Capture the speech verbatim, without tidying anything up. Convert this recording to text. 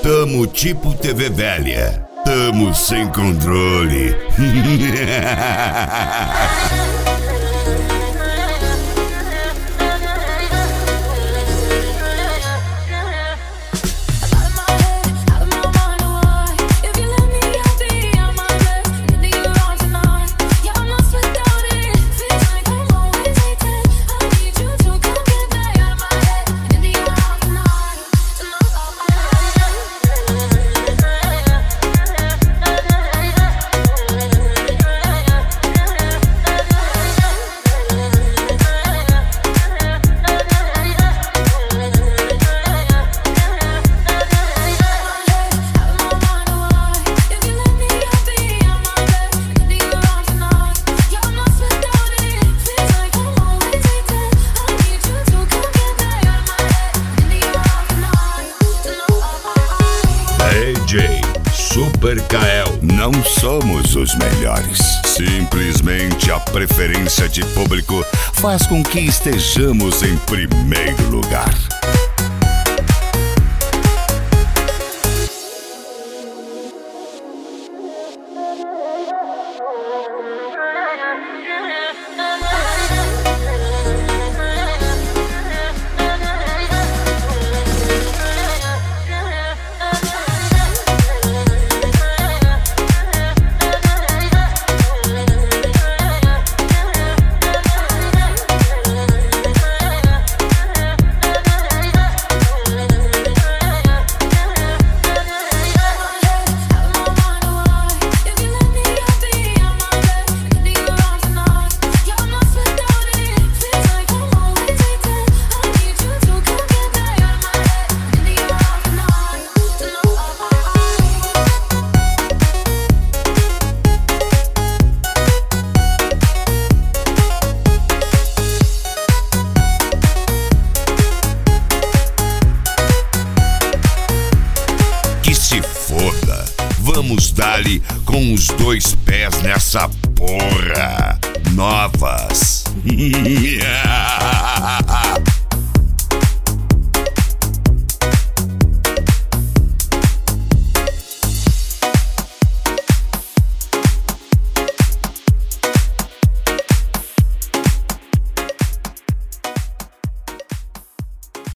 Tamo tipo T V velha. Tamo sem controle. D J Super Kael. Não somos os melhores. Simplesmente a preferência de público faz com que estejamos em primeiro lugar. Vamos dar-lhe com os dois pés nessa porra. Novas.